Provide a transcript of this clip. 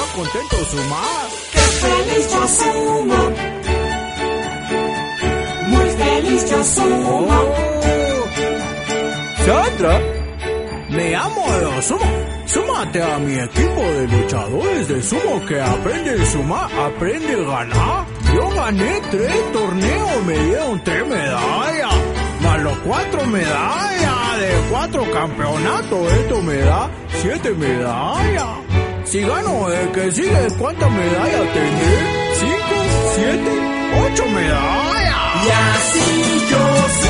contento sumar. ¡Qué feliz yo sumo! Muy feliz yo sumo. Sandra, me llamo Yo Sumo. Súmate a mi equipo de luchadores de sumo que aprende a sumar, aprende a ganar. Yo gané 3 torneos, me dieron 3 medallas. Más los 4 medallas de 4 campeonatos, esto me da 7 medallas. Si gano el que sigue, ¿cuántas medallas tendré? 5, 7, 8 medallas. Y así yo